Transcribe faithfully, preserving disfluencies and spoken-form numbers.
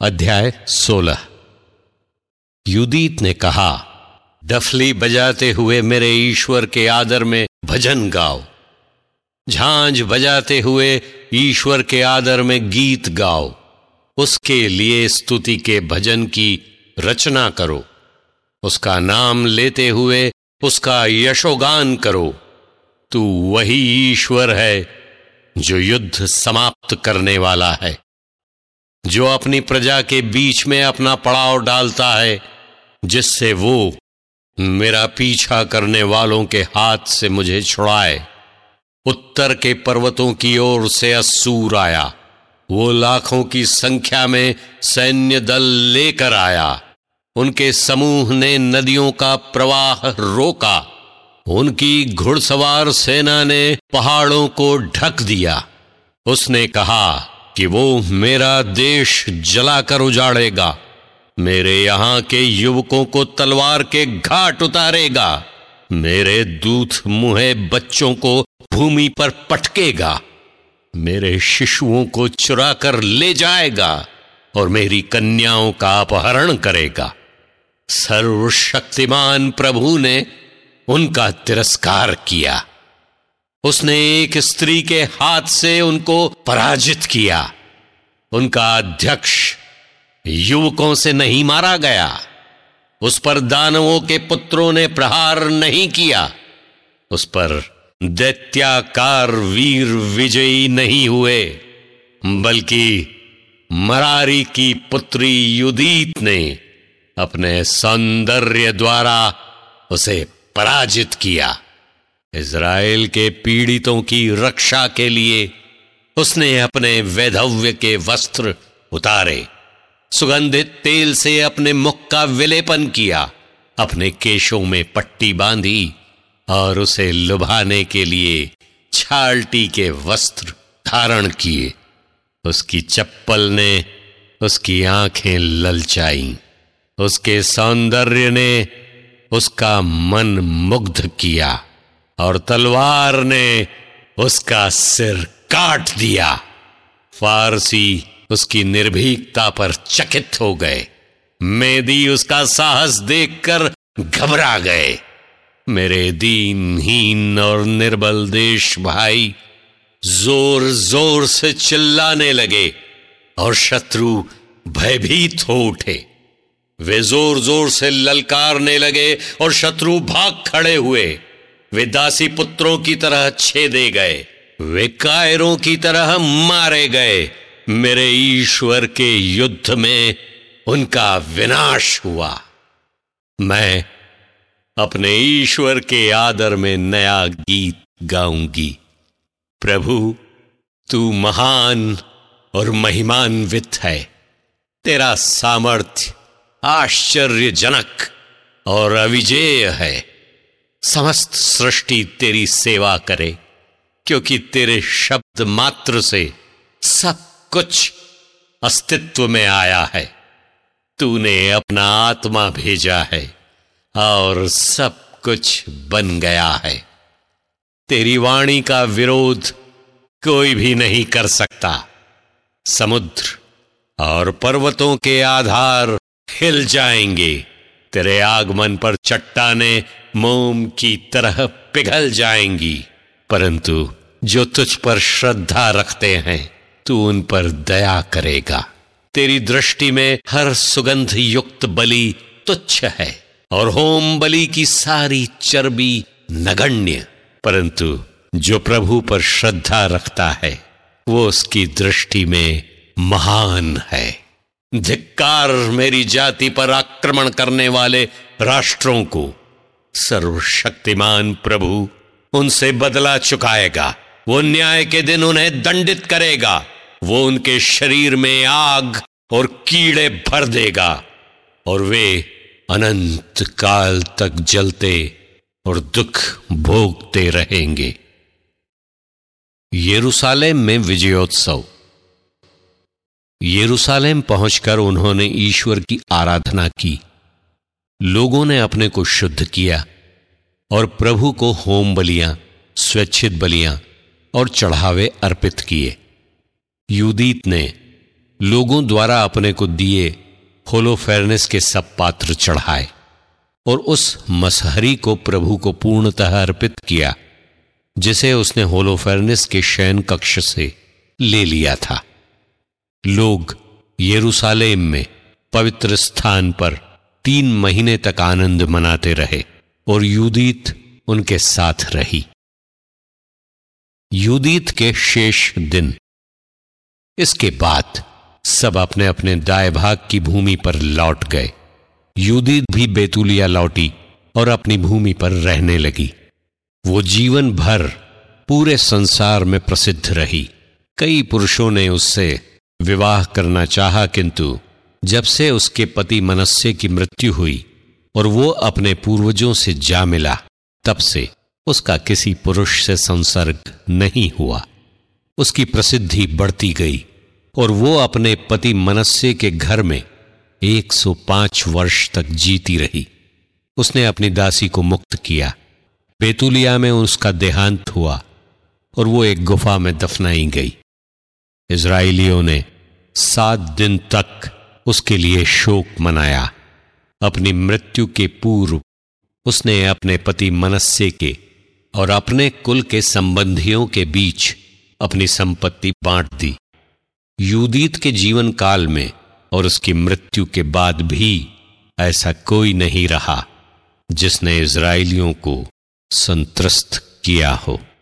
अध्याय सोलह। यूदीत ने कहा, डफली बजाते हुए मेरे ईश्वर के आदर में भजन गाओ, झांझ बजाते हुए ईश्वर के आदर में गीत गाओ, उसके लिए स्तुति के भजन की रचना करो, उसका नाम लेते हुए उसका यशोगान करो। तू वही ईश्वर है जो युद्ध समाप्त करने वाला है, जो अपनी प्रजा के बीच में अपना पड़ाव डालता है, जिससे वो मेरा पीछा करने वालों के हाथ से मुझे छुड़ाए। उत्तर के पर्वतों की ओर से अस्सूर आया, वो लाखों की संख्या में सैन्य दल लेकर आया। उनके समूह ने नदियों का प्रवाह रोका, उनकी घुड़सवार सेना ने पहाड़ों को ढक दिया। उसने कहा कि वो मेरा देश जलाकर उजाड़ेगा, मेरे यहां के युवकों को तलवार के घाट उतारेगा, मेरे दूध मुहे बच्चों को भूमि पर पटकेगा, मेरे शिशुओं को चुरा कर ले जाएगा और मेरी कन्याओं का अपहरण करेगा। सर्वशक्तिमान प्रभु ने उनका तिरस्कार किया, उसने एक स्त्री के हाथ से उनको पराजित किया। उनका अध्यक्ष युवकों से नहीं मारा गया, उस पर दानवों के पुत्रों ने प्रहार नहीं किया, उस पर दैत्याकार वीर विजयी नहीं हुए, बल्कि मरारी की पुत्री यूदीत ने अपने सौंदर्य द्वारा उसे पराजित किया। इज़राइल के पीड़ितों की रक्षा के लिए उसने अपने वैधव्य के वस्त्र उतारे, सुगंधित तेल से अपने मुख का विलेपन किया, अपने केशों में पट्टी बांधी और उसे लुभाने के लिए छालटी के वस्त्र धारण किए। उसकी चप्पल ने उसकी आंखें ललचाई, उसके सौंदर्य ने उसका मन मुग्ध किया और तलवार ने उसका सिर काट दिया। फारसी उसकी निर्भीकता पर चकित हो गए, मेदी उसका साहस देखकर घबरा गए। मेरे दीनहीन और निर्बल देश भाई जोर जोर से चिल्लाने लगे और शत्रु भयभीत हो उठे। वे जोर जोर से ललकारने लगे और शत्रु भाग खड़े हुए। वे दासी पुत्रों की तरह छेदे गए, वे कायरों की तरह मारे गए। मेरे ईश्वर के युद्ध में उनका विनाश हुआ। मैं अपने ईश्वर के आदर में नया गीत गाऊंगी। प्रभु, तू महान और महिमान्वित है, तेरा सामर्थ्य आश्चर्यजनक और अविजेय है। समस्त सृष्टि तेरी सेवा करे, क्योंकि तेरे शब्द मात्र से सब कुछ अस्तित्व में आया है। तूने अपना आत्मा भेजा है और सब कुछ बन गया है। तेरी वाणी का विरोध कोई भी नहीं कर सकता। समुद्र और पर्वतों के आधार हिल जाएंगे, तेरे आगमन पर चट्टानें मोम की तरह पिघल जाएंगी, परंतु जो तुझ पर श्रद्धा रखते हैं तू उन पर दया करेगा। तेरी दृष्टि में हर सुगंध युक्त बलि तुच्छ है और होम बलि की सारी चर्बी नगण्य, परंतु जो प्रभु पर श्रद्धा रखता है वो उसकी दृष्टि में महान है। धिक्कार मेरी जाति पर आक्रमण करने वाले राष्ट्रों को। सर्वशक्तिमान प्रभु उनसे बदला चुकाएगा, वो न्याय के दिन उन्हें दंडित करेगा। वो उनके शरीर में आग और कीड़े भर देगा और वे अनंत काल तक जलते और दुख भोगते रहेंगे। यरूशलेम में विजयोत्सव। यरूशलेम पहुंचकर उन्होंने ईश्वर की आराधना की। लोगों ने अपने को शुद्ध किया और प्रभु को होम बलियां, स्वेच्छित बलियां और चढ़ावे अर्पित किए। यूदीत ने लोगों द्वारा अपने को दिए होलोफेर्नेस के सब पात्र चढ़ाए और उस मसहरी को प्रभु को पूर्णतः अर्पित किया जिसे उसने होलोफेर्नेस के शयन कक्ष से ले लिया था। लोग यरूशलेम में पवित्र स्थान पर तीन महीने तक आनंद मनाते रहे और यूदीत उनके साथ रही। यूदीत के शेष दिन। इसके बाद सब अपने अपने दाएं भाग की भूमि पर लौट गए। यूदीत भी बेतुलिया लौटी और अपनी भूमि पर रहने लगी। वो जीवन भर पूरे संसार में प्रसिद्ध रही। कई पुरुषों ने उससे विवाह करना चाहा, किंतु जब से उसके पति मनश्शे की मृत्यु हुई और वो अपने पूर्वजों से जा मिला, तब से उसका किसी पुरुष से संसर्ग नहीं हुआ। उसकी प्रसिद्धि बढ़ती गई और वो अपने पति मनश्शे के घर में एक सौ पांच वर्ष तक जीती रही। उसने अपनी दासी को मुक्त किया। बेतुलिया में उसका देहांत हुआ और वो एक गुफा में दफनाई गई। इस्राएलियों ने सात दिन तक उसके लिए शोक मनाया। अपनी मृत्यु के पूर्व उसने अपने पति मनश्शे के और अपने कुल के संबंधियों के बीच अपनी संपत्ति बांट दी। यूदीत के जीवन काल में और उसकी मृत्यु के बाद भी ऐसा कोई नहीं रहा जिसने इस्राएलियों को संत्रस्त किया हो।